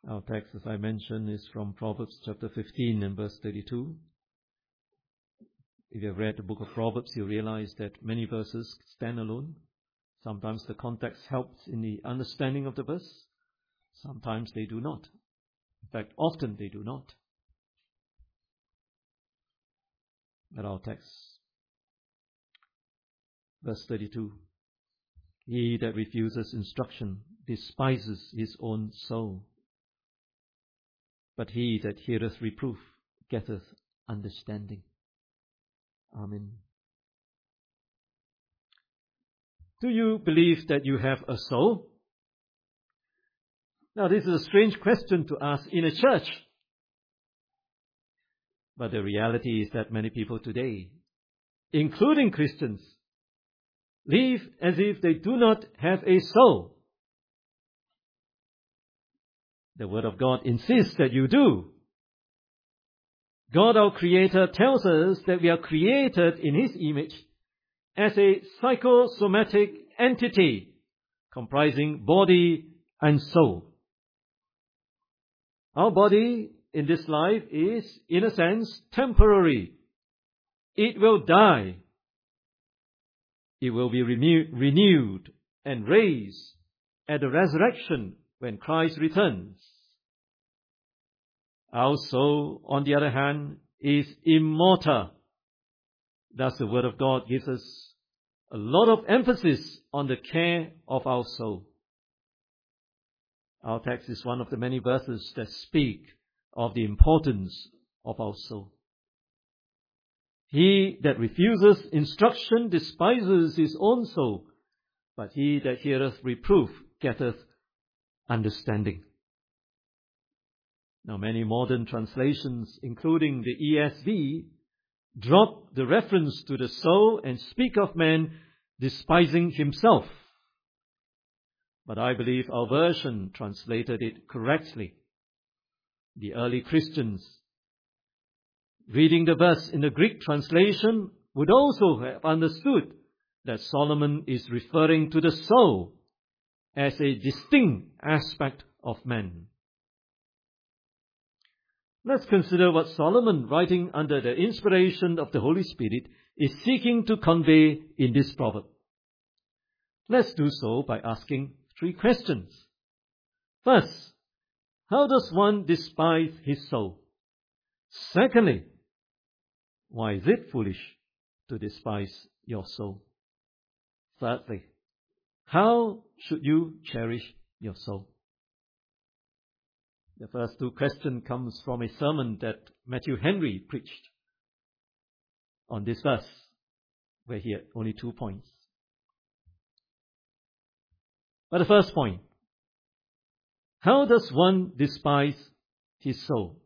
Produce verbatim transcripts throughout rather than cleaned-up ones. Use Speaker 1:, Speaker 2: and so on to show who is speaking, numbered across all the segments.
Speaker 1: Our text, as I mentioned, is from Proverbs chapter fifteen and verse thirty-two. If you have read the book of Proverbs, you realize that many verses stand alone. Sometimes the context helps in the understanding of the verse. Sometimes they do not. In fact, often they do not. At our text, verse thirty-two. He that refuses instruction despises his own soul, but he that heareth reproof getteth understanding. Amen. Do you believe that you have a soul? Now, this is a strange question to ask in a church. But the reality is that many people today, including Christians, live as if they do not have a soul. The Word of God insists that you do. God, our Creator, tells us that we are created in His image as a psychosomatic entity comprising body and soul. Our body in this life is, in a sense, temporary. It will die. It will be renew- renewed and raised at the resurrection when Christ returns. Our soul, on the other hand, is immortal. Thus, the Word of God gives us a lot of emphasis on the care of our soul. Our text is one of the many verses that speak of the importance of our soul. He that refuses instruction despises his own soul, but he that heareth reproof getteth understanding. Now, many modern translations, including the E S V, drop the reference to the soul and speak of man despising himself. But I believe our version translated it correctly. The early Christians, reading the verse in the Greek translation, would also have understood that Solomon is referring to the soul as a distinct aspect of man. Let's consider what Solomon, writing under the inspiration of the Holy Spirit, is seeking to convey in this proverb. Let's do so by asking three questions. First, how does one despise his soul? Secondly, why is it foolish to despise your soul? Thirdly, how should you cherish your soul? The first two questions comes from a sermon that Matthew Henry preached on this verse, where he had only two points. But the first point, how does one despise his soul?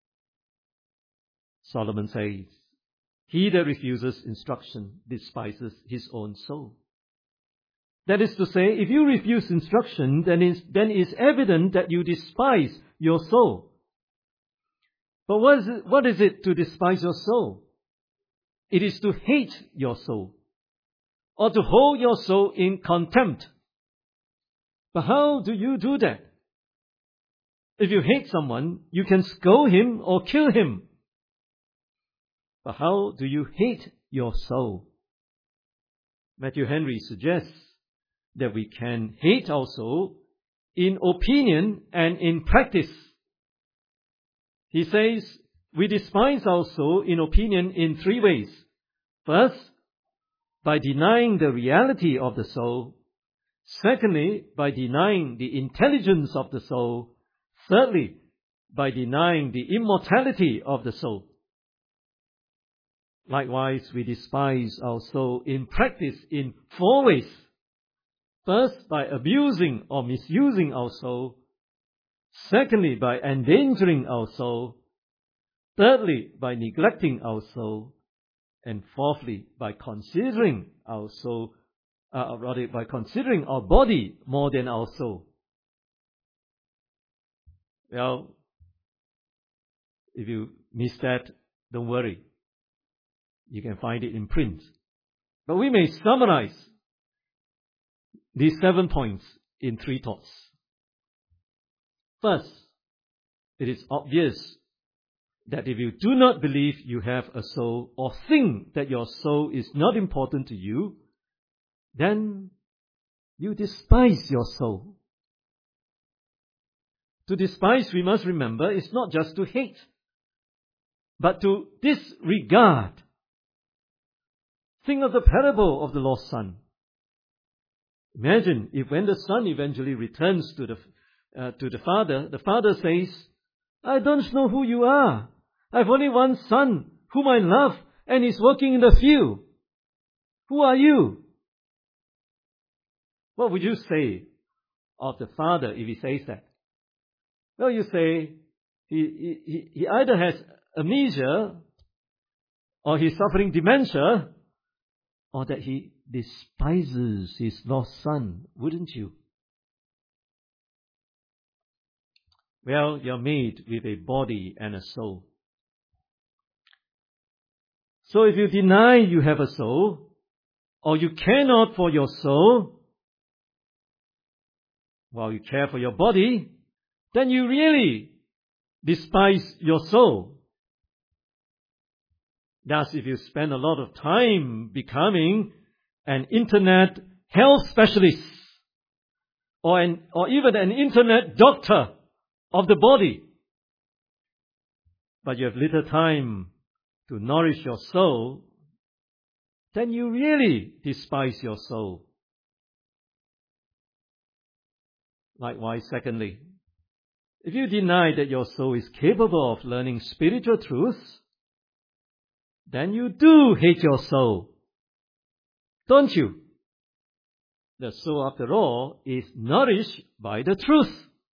Speaker 1: Solomon says, he that refuses instruction despises his own soul. That is to say, if you refuse instruction, then it's, then it's evident that you despise your soul. But what is it, what is it to despise your soul? It is to hate your soul, or to hold your soul in contempt. But how do you do that? If you hate someone, you can scold him or kill him. But how do you hate your soul? Matthew Henry suggests that we can hate our soul in opinion and in practice. He says we despise our soul in opinion in three ways. First, by denying the reality of the soul. Secondly, by denying the intelligence of the soul. Thirdly, by denying the immortality of the soul. Likewise, we despise our soul in practice in four ways. First, by abusing or misusing our soul. Secondly, by endangering our soul. Thirdly, by neglecting our soul. And fourthly, by considering our soul, uh, rather by considering our body more than our soul. Well, if you miss that, don't worry. You can find it in print. But we may summarize these seven points in three thoughts. First, it is obvious that if you do not believe you have a soul or think that your soul is not important to you, then you despise your soul. To despise, we must remember, is not just to hate, but to disregard. Think of the parable of the lost son. Imagine if when the son eventually returns to the, uh, to the father, the father says, I don't know who you are. I've only one son whom I love and he's working in the field. Who are you? What would you say of the father if he says that? Well, you say he, he, he either has amnesia or he's suffering dementia or that he despises his lost son, wouldn't you? Well, you're made with a body and a soul. So if you deny you have a soul, or you care not for your soul, while you care for your body, then you really despise your soul. Thus, if you spend a lot of time becoming an internet health specialist, or an, or even an internet doctor of the body, but you have little time to nourish your soul, then you really despise your soul. Likewise, secondly, if you deny that your soul is capable of learning spiritual truths, then you do hate your soul, don't you? The soul, after all, is nourished by the truth.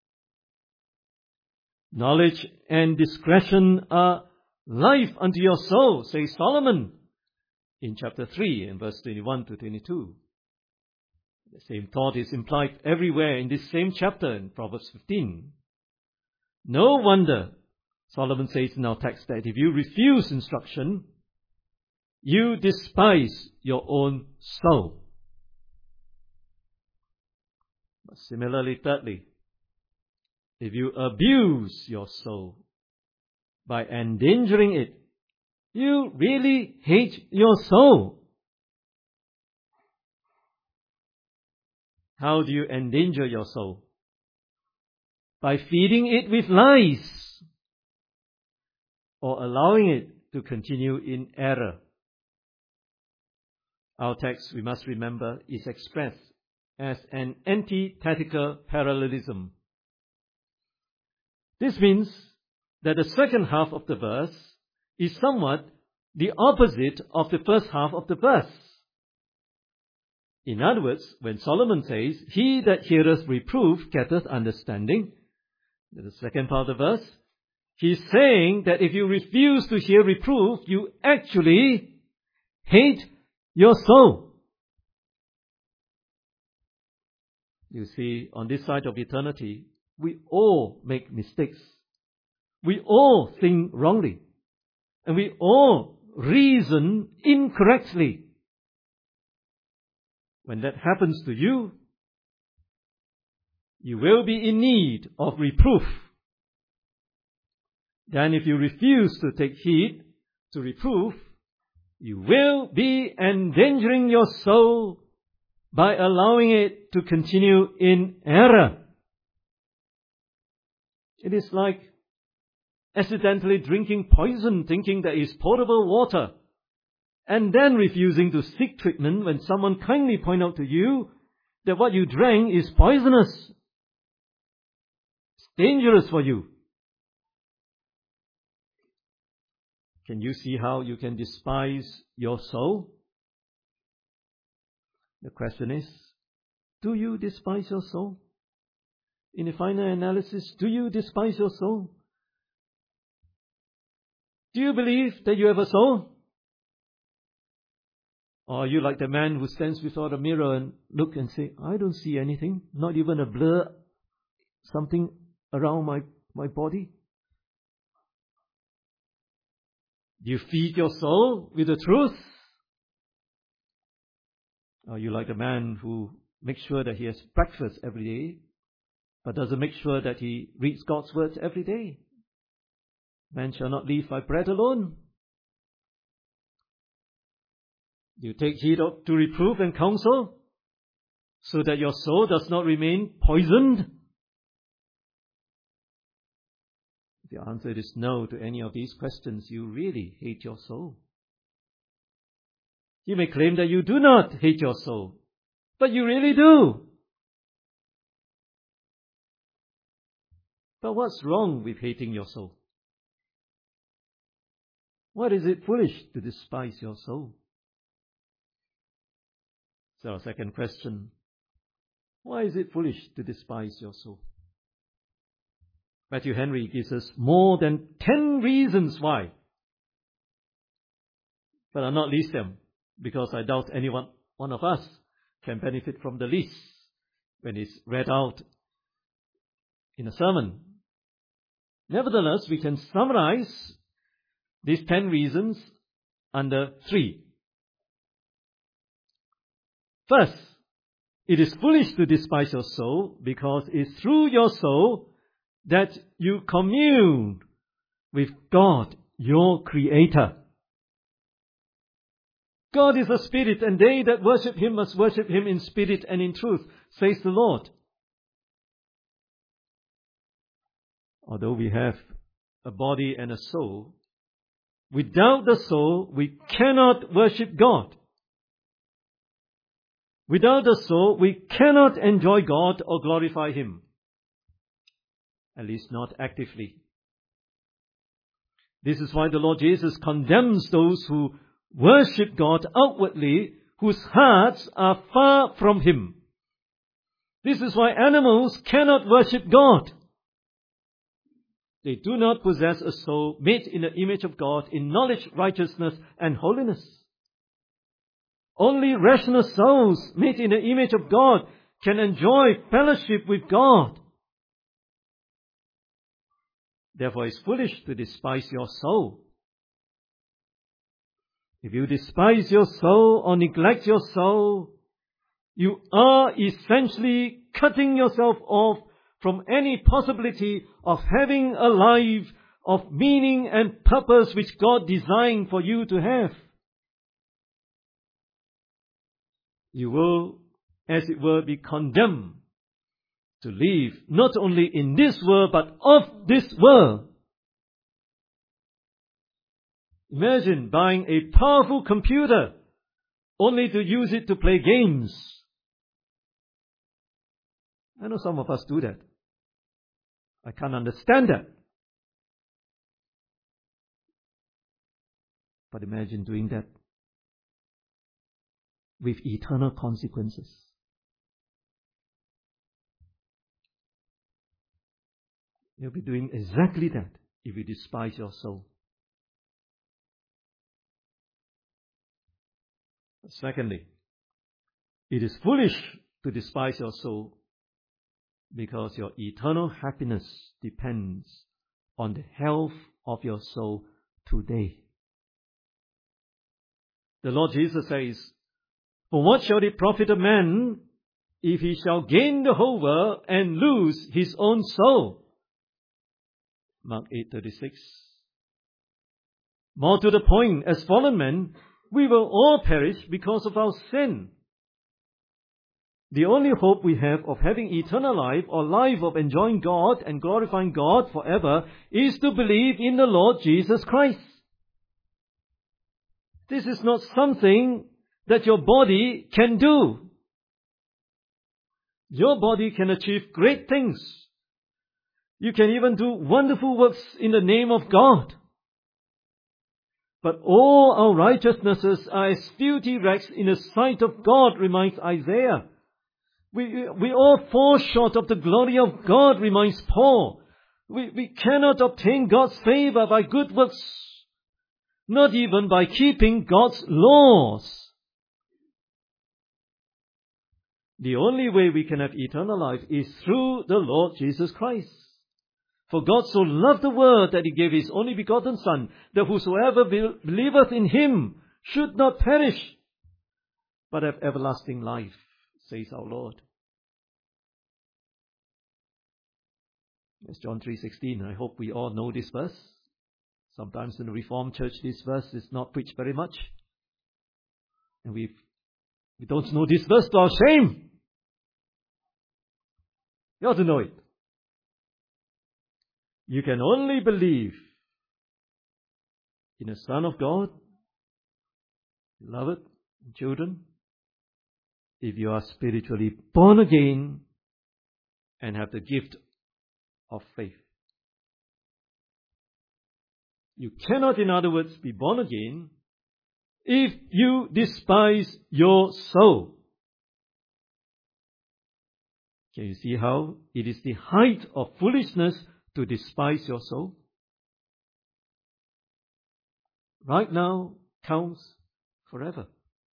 Speaker 1: Knowledge and discretion are life unto your soul, says Solomon in chapter three and verse twenty-one to twenty-two. The same thought is implied everywhere in this same chapter in Proverbs fifteen. No wonder, Solomon says in our text, that if you refuse instruction, you despise your own soul. But similarly, thirdly, if you abuse your soul by endangering it, you really hate your soul. How do you endanger your soul? By feeding it with lies or allowing it to continue in error. Our text, we must remember, is expressed as an antithetical parallelism. This means that the second half of the verse is somewhat the opposite of the first half of the verse. In other words, when Solomon says, He that heareth reproof getteth understanding, the second part of the verse, he's saying that if you refuse to hear reproof, you actually hate your soul. You see, on this side of eternity, we all make mistakes. We all think wrongly. And we all reason incorrectly. When that happens to you, you will be in need of reproof. Then if you refuse to take heed to reproof, you will be endangering your soul by allowing it to continue in error. It is like accidentally drinking poison, thinking that it's potable water, and then refusing to seek treatment when someone kindly point out to you that what you drank is poisonous. It's dangerous for you. Can you see how you can despise your soul? The question is, do you despise your soul? In the final analysis, do you despise your soul? Do you believe that you have a soul? Or are you like the man who stands before the mirror and look and say, I don't see anything, not even a blur, something around my, my body? Do you feed your soul with the truth? Or are you like the man who makes sure that he has breakfast every day, but doesn't make sure that he reads God's words every day? Man shall not live by bread alone. You take heed to reproof and counsel, so that your soul does not remain poisoned. If your answer is no to any of these questions, you really hate your soul. You may claim that you do not hate your soul, but you really do. But what's wrong with hating your soul? What is it foolish to despise your soul? So our second question, why is it foolish to despise your soul? Matthew Henry gives us more than ten reasons why. But I'll not list them, because I doubt anyone one of us can benefit from the list when it's read out in a sermon. Nevertheless, we can summarize these ten reasons under three. First, it is foolish to despise your soul because it's through your soul that you commune with God, your Creator. God is a spirit, and they that worship Him must worship Him in spirit and in truth, says the Lord. Although we have a body and a soul, without the soul we cannot worship God. Without the soul we cannot enjoy God or glorify Him. At least not actively. This is why the Lord Jesus condemns those who worship God outwardly, whose hearts are far from Him. This is why animals cannot worship God. They do not possess a soul made in the image of God in knowledge, righteousness, and holiness. Only rational souls made in the image of God can enjoy fellowship with God. Therefore, it's foolish to despise your soul. If you despise your soul or neglect your soul, you are essentially cutting yourself off from any possibility of having a life of meaning and purpose which God designed for you to have. You will, as it were, be condemned to live not only in this world but of this world. Imagine buying a powerful computer only to use it to play games. I know some of us do that. I can't understand that. But imagine doing that with eternal consequences. You'll be doing exactly that if you despise your soul. Secondly, it is foolish to despise your soul because your eternal happiness depends on the health of your soul today. The Lord Jesus says, "For what shall it profit a man if he shall gain the whole world and lose his own soul?" Mark eight thirty-six. More to the point, as fallen men, we will all perish because of our sin. The only hope we have of having eternal life or life of enjoying God and glorifying God forever is to believe in the Lord Jesus Christ. This is not something that your body can do. Your body can achieve great things. You can even do wonderful works in the name of God. But all our righteousnesses are as filthy rags in the sight of God, reminds Isaiah. We, we all fall short of the glory of God, reminds Paul. We, we cannot obtain God's favor by good works, not even by keeping God's laws. The only way we can have eternal life is through the Lord Jesus Christ. For God so loved the world that He gave His only begotten Son, that whosoever believeth in Him should not perish, but have everlasting life, says our Lord. That's John three sixteen. I hope we all know this verse. Sometimes in the Reformed Church, this verse is not preached very much. And we we don't know this verse to our shame. You ought to know it. You can only believe in a Son of God, beloved children, if you are spiritually born again and have the gift of faith. You cannot, in other words, be born again if you despise your soul. Can you see how it is the height of foolishness to despise your soul? Right now counts forever.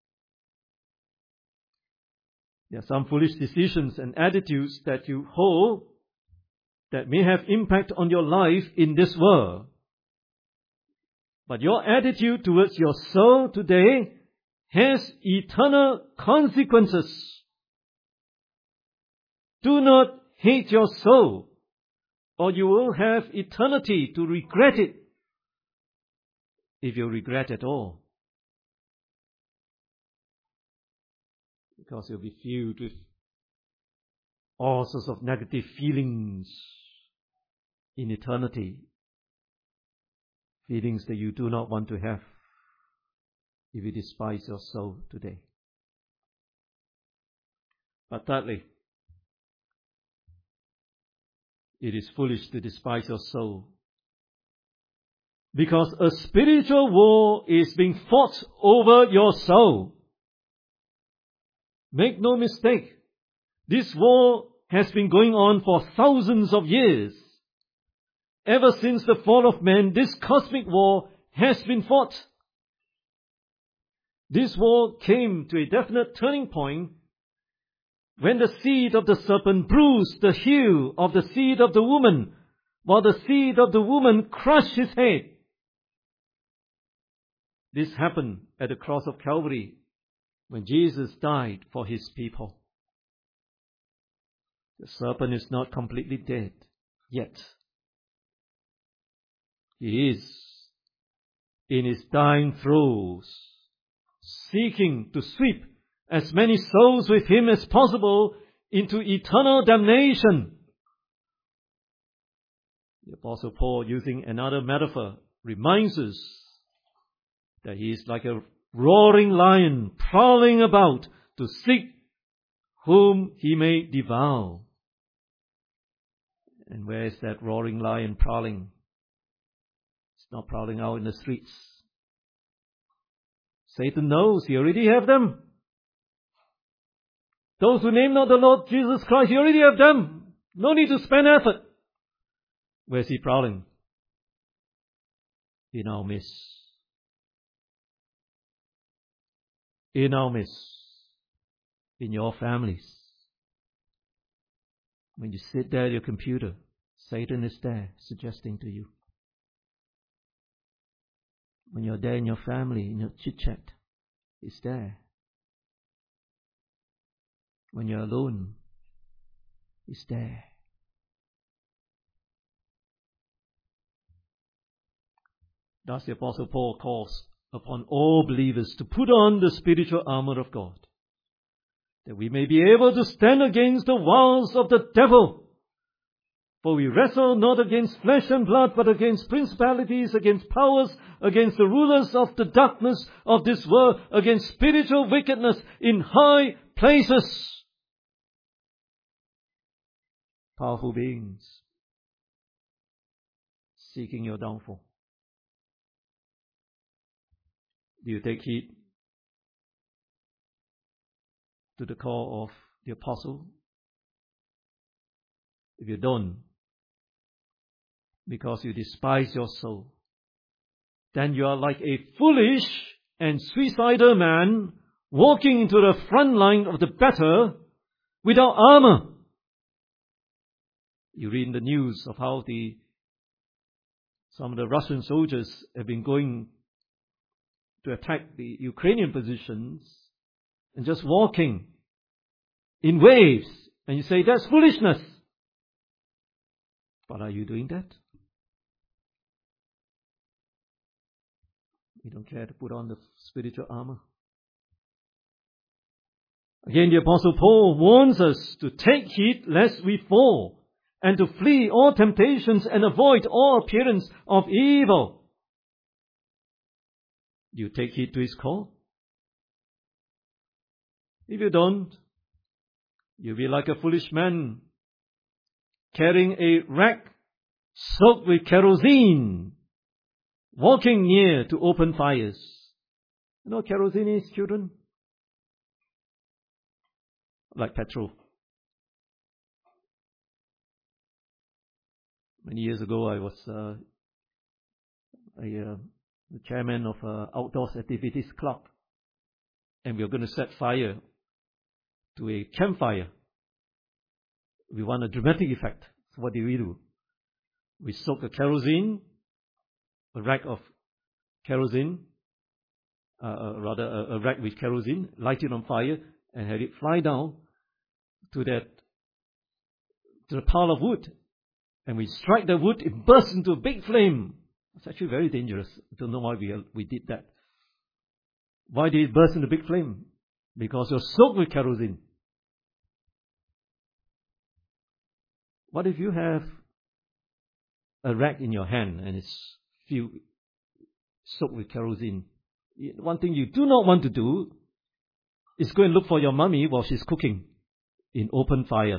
Speaker 1: There are some foolish decisions and attitudes that you hold that may have impact on your life in this world. But your attitude towards your soul today has eternal consequences. Do not hate your soul, or you will have eternity to regret it, if you regret at all. Because you'll be filled with all sorts of negative feelings in eternity. Feelings that you do not want to have if you despise your soul today. But thirdly, it is foolish to despise your soul, because a spiritual war is being fought over your soul. Make no mistake, this war has been going on for thousands of years. Ever since the fall of man, this cosmic war has been fought. This war came to a definite turning point when the seed of the serpent bruised the heel of the seed of the woman, while the seed of the woman crushed his head. This happened at the cross of Calvary when Jesus died for his people. The serpent is not completely dead yet. He is in his dying throes, seeking to sweep as many souls with him as possible into eternal damnation. The Apostle Paul, using another metaphor, reminds us that he is like a roaring lion prowling about to seek whom he may devour. And where is that roaring lion prowling? It's not prowling out in the streets. Satan knows he already have them. Those who name not the Lord Jesus Christ, he already have them. No need to spend effort. Where is he prowling? In our midst. In our midst. In your families. When you sit there at your computer, Satan is there suggesting to you. When you're there in your family, in your chit-chat, he's there. When you're alone, he's there. Thus the Apostle Paul calls upon all believers to put on the spiritual armor of God, that we may be able to stand against the wiles of the devil. For we wrestle not against flesh and blood, but against principalities, against powers, against the rulers of the darkness of this world, against spiritual wickedness in high places. Powerful beings seeking your downfall. Do you take heed to the call of the apostle? If you don't, because you despise your soul, then you are like a foolish and suicidal man walking into the front line of the battle without armor. You read in the news of how the some of the Russian soldiers have been going to attack the Ukrainian positions and just walking in waves. And you say, that's foolishness. But are you doing that? We don't care to put on the spiritual armor. Again, the Apostle Paul warns us to take heed lest we fall, and to flee all temptations and avoid all appearance of evil. You take heed to his call? If you don't, you'll be like a foolish man carrying a rack soaked with kerosene, walking near to open fires. You know what kerosene is, children? Like petrol. Many years ago, I was uh, a, uh, the chairman of an outdoors activities club, and we were going to set fire to a campfire. We want a dramatic effect. So what did we do? We soaked a kerosene, a rack of kerosene, uh, uh, rather a, a rack with kerosene, light it on fire, and had it fly down to that to the pile of wood. And we strike the wood, it bursts into a big flame. It's actually very dangerous. I don't know why we we did that. Why did it burst into a big flame? Because you're soaked with kerosene. What if you have a rack in your hand and it's filled, soaked with kerosene? One thing you do not want to do is go and look for your mummy while she's cooking in open fire.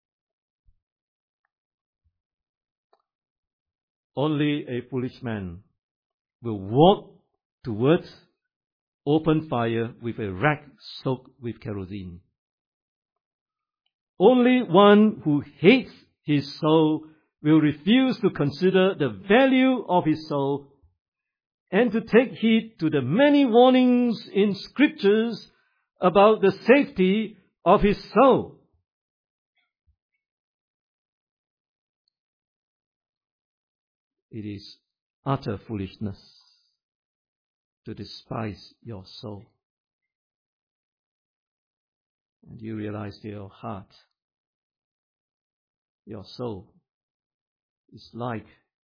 Speaker 1: Only a foolish man will walk towards open fire with a rack soaked with kerosene. Only one who hates his soul will refuse to consider the value of his soul and to take heed to the many warnings in scriptures about the safety of his soul. It is utter foolishness to despise your soul. And you realize that your heart, your soul, is like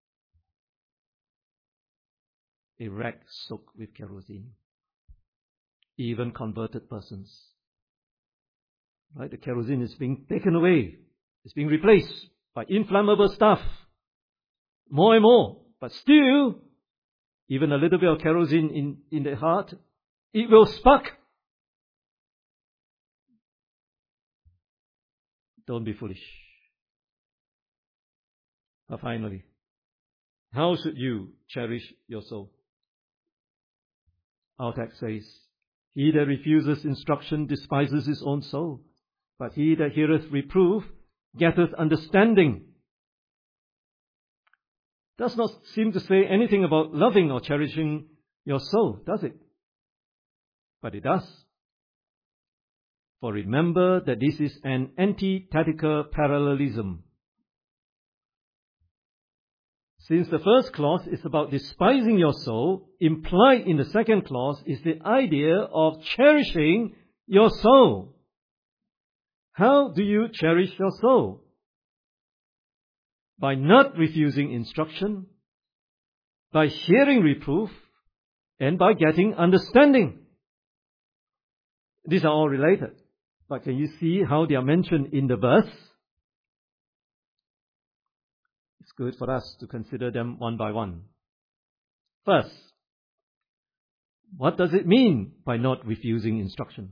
Speaker 1: a rack soaked with kerosene. Even converted persons. Right? The kerosene is being taken away. It's being replaced by inflammable stuff. More and more. But still, even a little bit of kerosene in, in the heart, it will spark. Don't be foolish. But finally, how should you cherish your soul? Our text says, he that refuses instruction despises his own soul, but he that heareth reproof getteth understanding. Does not seem to say anything about loving or cherishing your soul, does it? But it does. For remember that this is an antithetical parallelism. Since the first clause is about despising your soul, implied in the second clause is the idea of cherishing your soul. How do you cherish your soul? By not refusing instruction, by hearing reproof, and by getting understanding. These are all related. But can you see how they are mentioned in the verse? It's good for us to consider them one by one. First, what does it mean by not refusing instruction?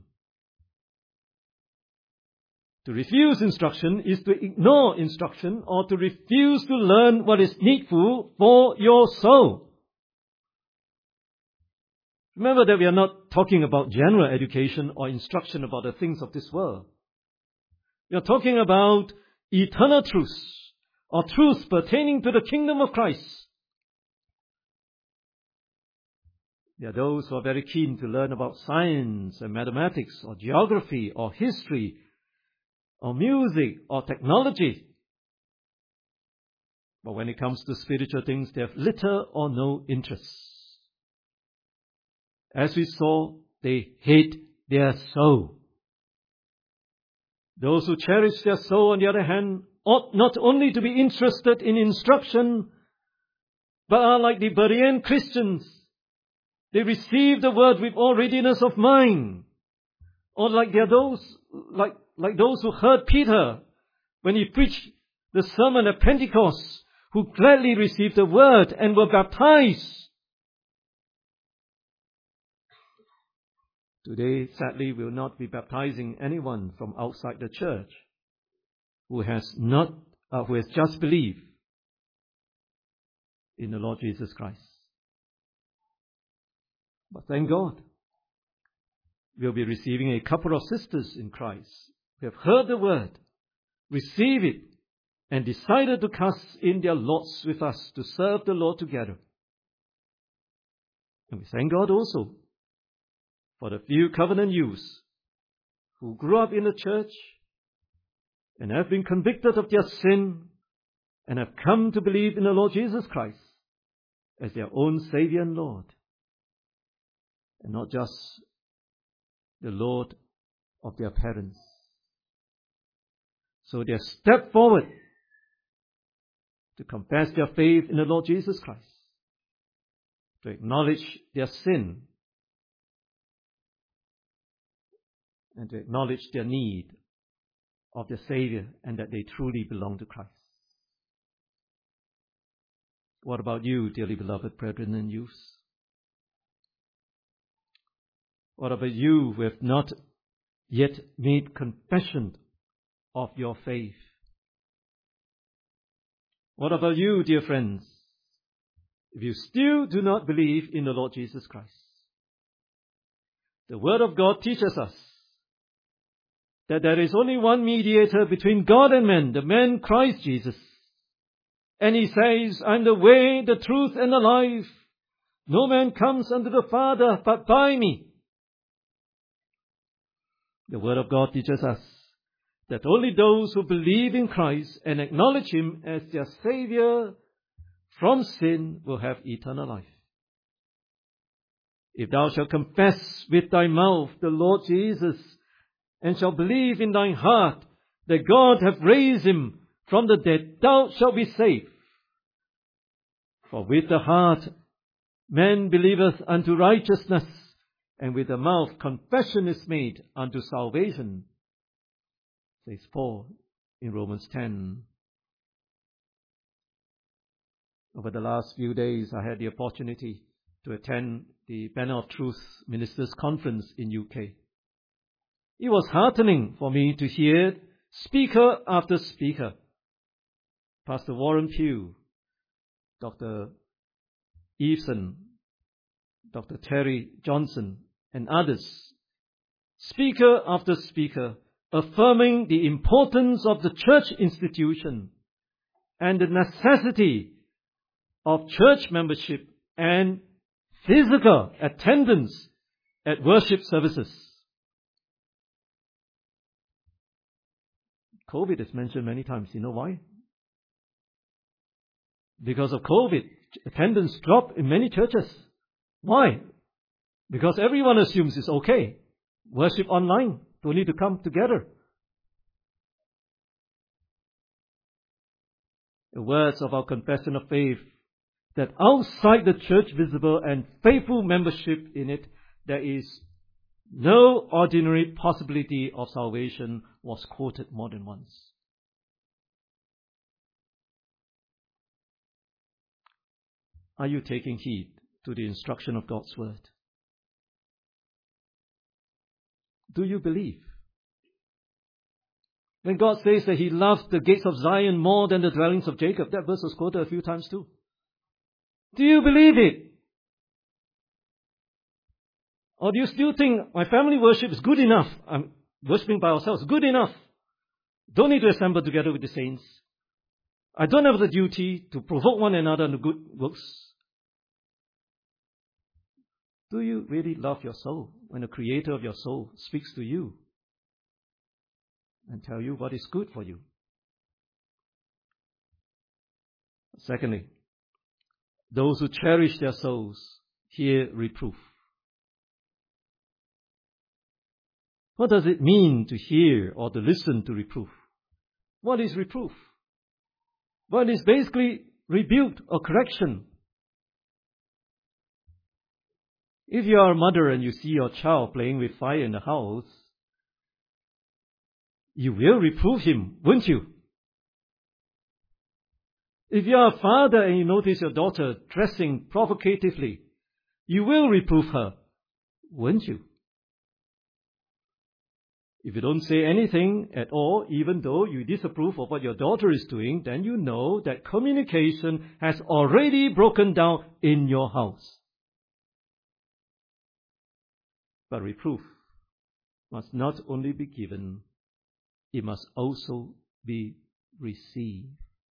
Speaker 1: To refuse instruction is to ignore instruction or to refuse to learn what is needful for your soul. Remember that we are not talking about general education or instruction about the things of this world. We are talking about eternal truths or truths pertaining to the kingdom of Christ. There are those who are very keen to learn about science and mathematics or geography or history or music or technology. But when it comes to spiritual things, they have little or no interest. As we saw, they hate their soul. Those who cherish their soul, on the other hand, ought not only to be interested in instruction, but are like the Berean Christians, They receive the word with all readiness of mind. Or like they are those, like, like those who heard Peter when he preached the sermon at Pentecost, who gladly received the word and were baptized. Today, sadly, we will not be baptizing anyone from outside the church who has not, uh, who has just believed in the Lord Jesus Christ. But thank God, we'll be receiving a couple of sisters in Christ who have heard the word, received it, and decided to cast in their lots with us to serve the Lord together. And we thank God also for the few covenant youths who grew up in the church and have been convicted of their sin and have come to believe in the Lord Jesus Christ as their own Savior and Lord, and not just the Lord of their parents. So they have stepped forward to confess their faith in the Lord Jesus Christ, to acknowledge their sin, and to acknowledge their need of their Savior, and that they truly belong to Christ. What about you, dearly beloved brethren and youths? What about you who have not yet made confession of your faith? What about you, dear friends, if you still do not believe in the Lord Jesus Christ? The Word of God teaches us that there is only one mediator between God and man, the man Christ Jesus. And He says, "I am the way, the truth, and the life. No man comes unto the Father but by me." The Word of God teaches us that only those who believe in Christ and acknowledge Him as their Savior from sin will have eternal life. If thou shalt confess with thy mouth the Lord Jesus, and shalt believe in thine heart that God hath raised Him from the dead, thou shalt be saved. For with the heart man believeth unto righteousness, and with the mouth confession is made unto salvation, says Paul in Romans ten. Over the last few days, I had the opportunity to attend the Banner of Truth Ministers Conference in U K. It was heartening for me to hear speaker after speaker, Pastor Warren Pugh, Doctor Eveson, Doctor Terry Johnson, and others, speaker after speaker, affirming the importance of the church institution and the necessity of church membership and physical attendance at worship services. COVID is mentioned many times. You know why? Because of COVID, attendance dropped in many churches. Why? Because everyone assumes it's okay. Worship online. Don't need to come together. The words of our confession of faith, that outside the church visible and faithful membership in it, there is no ordinary possibility of salvation, was quoted more than once. Are you taking heed to the instruction of God's Word? Do you believe? When God says that He loves the gates of Zion more than the dwellings of Jacob, that verse was quoted a few times too. Do you believe it? Or do you still think my family worship is good enough? I'm worshiping by ourselves. Good enough. Don't need to assemble together with the saints. I don't have the duty to provoke one another in the good works. Do you really love your soul when the Creator of your soul speaks to you and tell you what is good for you? Secondly, those who cherish their souls hear reproof. What does it mean to hear or to listen to reproof? What is reproof? Well, it is basically rebuke or correction. If you are a mother and you see your child playing with fire in the house, you will reprove him, won't you? If you are a father and you notice your daughter dressing provocatively, you will reprove her, won't you? If you don't say anything at all, even though you disapprove of what your daughter is doing, then you know that communication has already broken down in your house. But reproof must not only be given, it must also be received.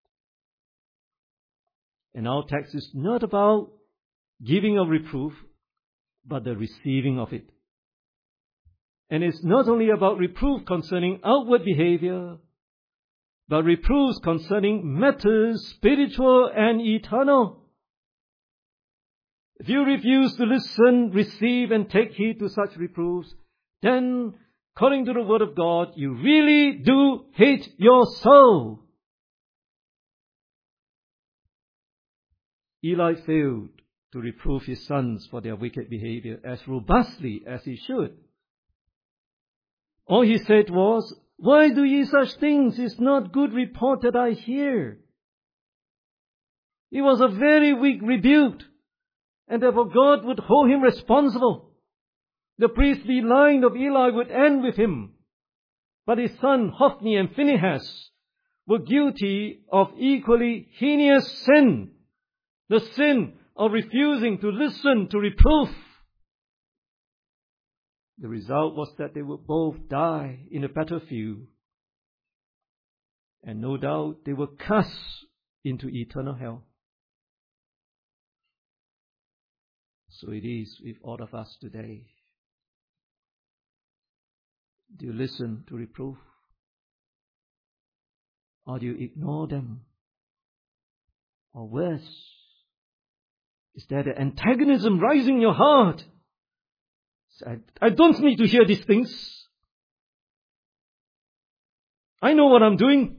Speaker 1: And our text is not about giving a reproof, but the receiving of it. And it's not only about reproof concerning outward behavior, but reproofs concerning matters spiritual and eternal. If you refuse to listen, receive, and take heed to such reproofs, then, according to the Word of God, you really do hate your soul. Eli failed to reprove his sons for their wicked behavior as robustly as he should. All he said was, "Why do ye such things? It's not good report that I hear." It was a very weak rebuke, and therefore God would hold him responsible. The priestly line of Eli would end with him, but his son Hophni and Phinehas were guilty of equally heinous sin, the sin of refusing to listen to reproof. The result was that they would both die in the battlefield, and no doubt they were cast into eternal hell. So it is with all of us today. Do you listen to reproof? Or do you ignore them? Or worse, is there the antagonism rising in your heart? I, I don't need to hear these things. I know what I'm doing.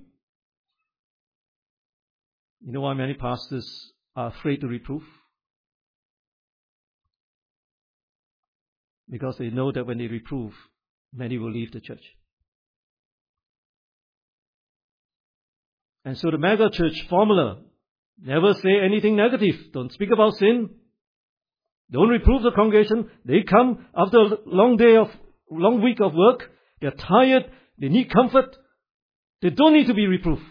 Speaker 1: You know why many pastors are afraid to reproof? Because they know that when they reprove, many will leave the church. And so the mega church formula, never say anything negative. Don't speak about sin. Don't reprove the congregation. They come after a long day of, long week of work. They're tired. They need comfort. They don't need to be reproved.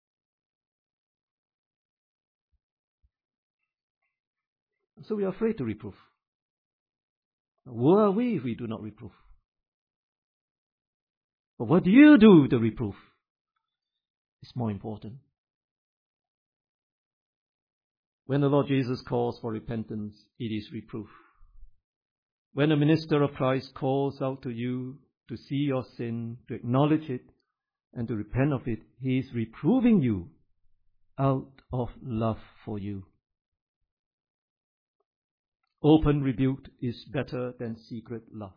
Speaker 1: So we are afraid to reprove. Who are we if we do not reprove? But what do you do to reprove? It's more important. When the Lord Jesus calls for repentance, it is reproof. When a minister of Christ calls out to you to see your sin, to acknowledge it, and to repent of it, he is reproving you out of love for you. Open rebuke is better than secret love.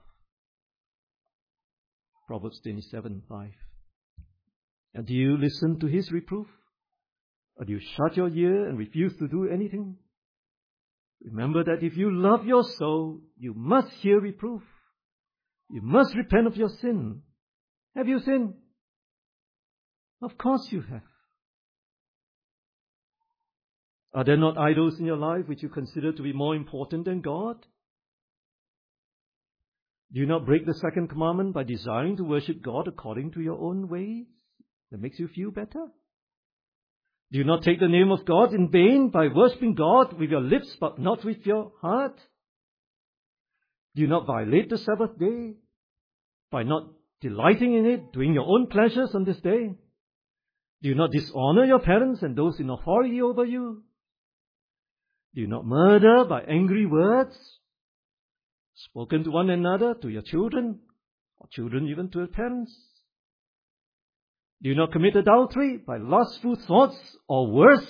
Speaker 1: Proverbs twenty-seven five. And do you listen to his reproof? Or do you shut your ear and refuse to do anything? Remember that if you love your soul, you must hear reproof. You must repent of your sin. Have you sinned? Of course you have. Are there not idols in your life which you consider to be more important than God? Do you not break the second commandment by desiring to worship God according to your own ways? That makes you feel better. Do you not take the name of God in vain by worshipping God with your lips but not with your heart? Do you not violate the Sabbath day by not delighting in it, doing your own pleasures on this day? Do you not dishonor your parents and those in authority over you? Do you not murder by angry words, spoken to one another, to your children, or children even to their parents? Do you not commit adultery by lustful thoughts, or worse?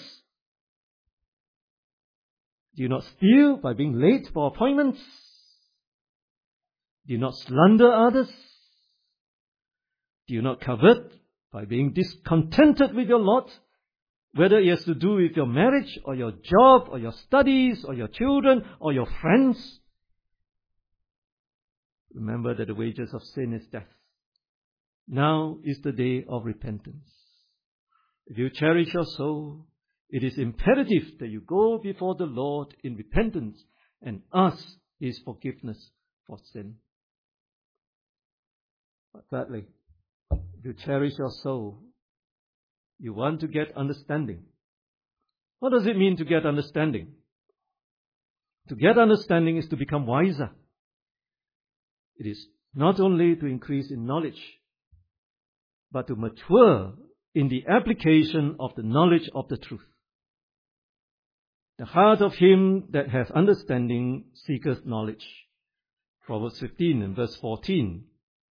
Speaker 1: Do you not steal by being late for appointments? Do you not slander others? Do you not covet by being discontented with your lot, whether it has to do with your marriage, or your job, or your studies, or your children, or your friends? Remember that the wages of sin is death. Now is the day of repentance. If you cherish your soul, it is imperative that you go before the Lord in repentance and ask His forgiveness for sin. But thirdly, if you cherish your soul, you want to get understanding. What does it mean to get understanding? To get understanding is to become wiser. It is not only to increase in knowledge, but to mature in the application of the knowledge of the truth. The heart of him that hath understanding seeketh knowledge. Proverbs fifteen and verse fourteen.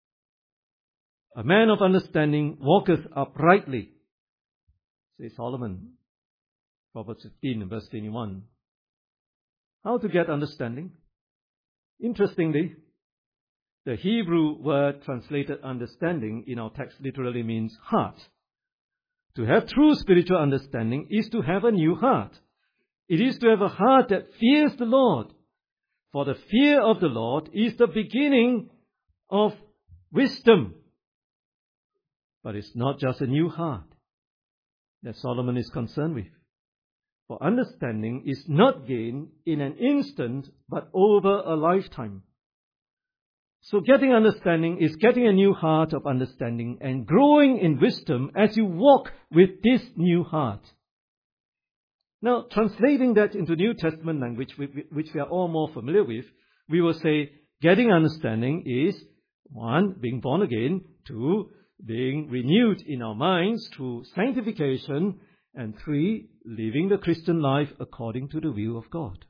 Speaker 1: A man of understanding walketh uprightly, says Solomon. Proverbs fifteen and verse twenty-one. How to get understanding? Interestingly, the Hebrew word translated understanding in our text literally means heart. To have true spiritual understanding is to have a new heart. It is to have a heart that fears the Lord. For the fear of the Lord is the beginning of wisdom. But it's not just a new heart that Solomon is concerned with. For understanding is not gained in an instant, but over a lifetime. So getting understanding is getting a new heart of understanding and growing in wisdom as you walk with this new heart. Now, translating that into New Testament language, which we are all more familiar with, we will say getting understanding is, one, being born again, two, being renewed in our minds through sanctification, and three, living the Christian life according to the will of God.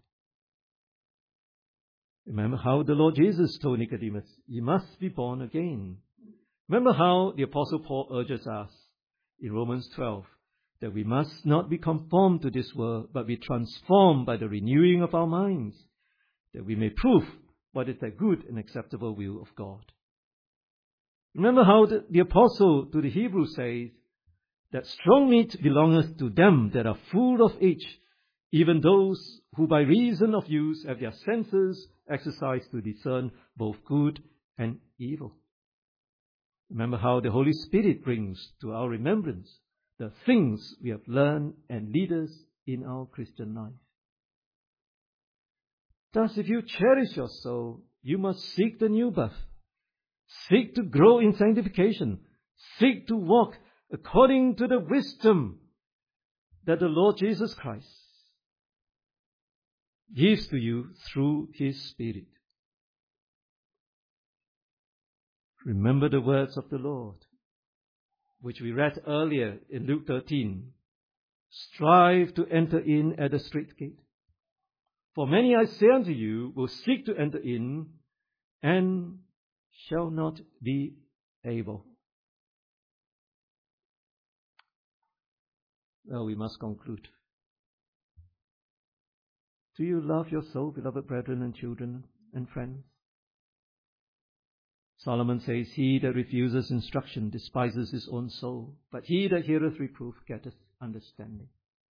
Speaker 1: Remember how the Lord Jesus told Nicodemus, you must be born again. Remember how the Apostle Paul urges us in Romans twelve, that we must not be conformed to this world, but be transformed by the renewing of our minds, that we may prove what is the good and acceptable will of God. Remember how the, the Apostle to the Hebrews says, that strong meat belongeth to them that are full of age, even those who by reason of use have their senses exercised to discern both good and evil. Remember how the Holy Spirit brings to our remembrance the things we have learned and lead us in our Christian life. Thus, if you cherish your soul, you must seek the new birth. Seek to grow in sanctification. Seek to walk according to the wisdom that the Lord Jesus Christ gives to you through His Spirit. Remember the words of the Lord, which we read earlier in Luke thirteen. Strive to enter in at the strait gate. For many, I say unto you, will seek to enter in and shall not be able. Well, we must conclude. Do you love your soul, beloved brethren and children and friends? Solomon says, he that refuses instruction despises his own soul, but he that heareth reproof getteth understanding.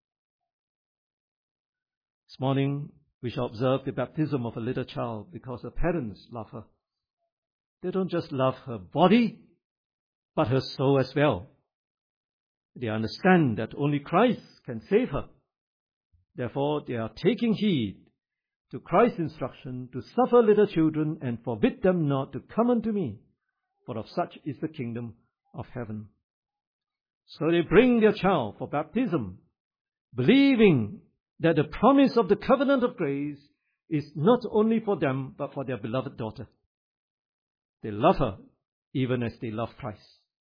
Speaker 1: This morning, we shall observe the baptism of a little child because her parents love her. They don't just love her body, but her soul as well. They understand that only Christ can save her. Therefore, they are taking heed to Christ's instruction to suffer little children and forbid them not to come unto me, for of such is the kingdom of heaven. So they bring their child for baptism, believing that the promise of the covenant of grace is not only for them, but for their beloved daughter. They love her even as they love Christ.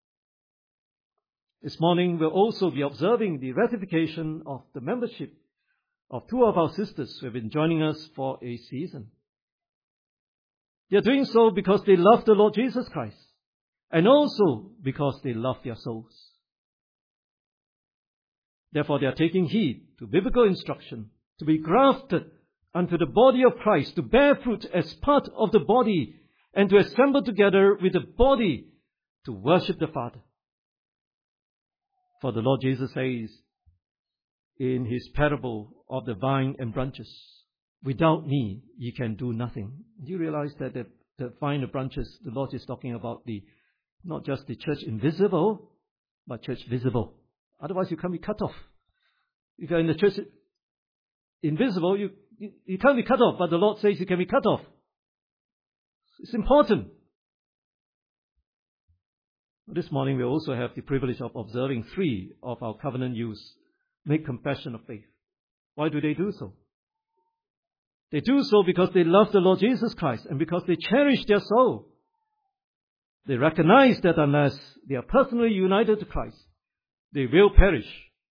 Speaker 1: This morning, we'll also be observing the ratification of the membership of two of our sisters who have been joining us for a season. They are doing so because they love the Lord Jesus Christ, and also because they love their souls. Therefore, they are taking heed to biblical instruction, to be grafted unto the body of Christ, to bear fruit as part of the body, and to assemble together with the body to worship the Father. For the Lord Jesus says in His parable of the vine and branches, without me, ye can do nothing. Do you realize that the the finer branches, the Lord is talking about the not just the church invisible, but church visible. Otherwise, you can't be cut off. If you're in the church invisible, you, you, you can't be cut off, but the Lord says you can be cut off. It's important. This morning, we also have the privilege of observing three of our covenant youths make confession of faith. Why do they do so? They do so because they love the Lord Jesus Christ and because they cherish their soul. They recognize that unless they are personally united to Christ, they will perish.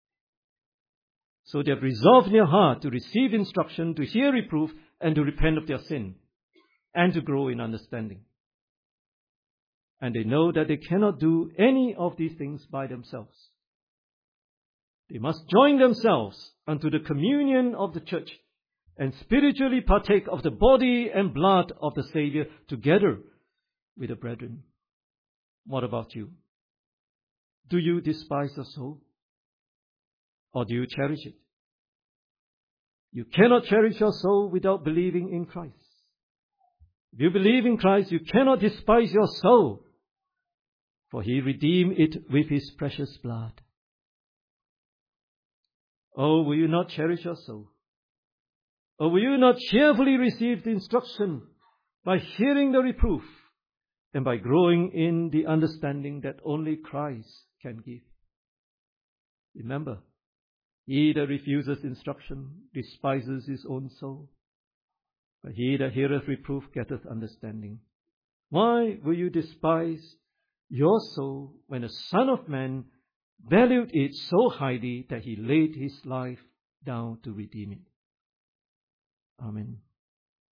Speaker 1: So they have resolved in their heart to receive instruction, to hear reproof, and to repent of their sin, and to grow in understanding. And they know that they cannot do any of these things by themselves. They must join themselves unto the communion of the church and spiritually partake of the body and blood of the Savior together with the brethren. What about you? Do you despise your soul? Or do you cherish it? You cannot cherish your soul without believing in Christ. If you believe in Christ, you cannot despise your soul, for He redeemed it with His precious blood. Oh, will you not cherish your soul? Or will you not cheerfully receive the instruction by hearing the reproof and by growing in the understanding that only Christ can give? Remember, he that refuses instruction despises his own soul, but he that heareth reproof getteth understanding. Why will you despise your soul when the Son of Man valued it so highly that He laid His life down to redeem it? Amen.